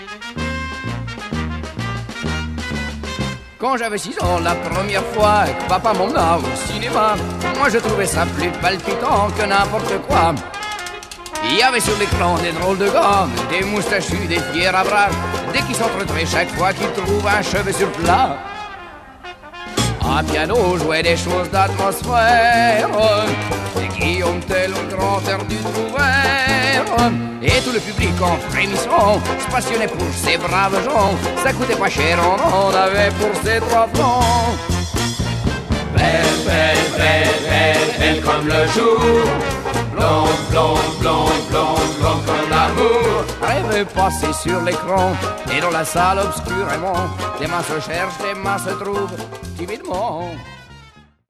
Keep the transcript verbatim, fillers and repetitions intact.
Quand j'avais six ans, la première fois que papa m'emmena au cinéma, moi je trouvais ça plus palpitant que n'importe quoi. Il y avait sur l'écran des drôles de gars, des moustachus, des fiers à bras, dès qu'ils s'entretenaient chaque fois qu'ils trouvent un cheveu sur plat. Un piano jouait des choses d'atmosphère, et Guillaume Tell au grand air du Trouvert. Et tout le public en frémissant se passionnait pour ces braves gens. Ça coûtait pas cher, on en avait pour ces trois francs. Belle, belle, belle, belle, belle comme le jour. Blonde, blonde, blonde, blonde, blonde comme l'amour. Rêve passé sur l'écran et dans la salle obscurément, les mains se cherchent, les mains se trouvent timidement.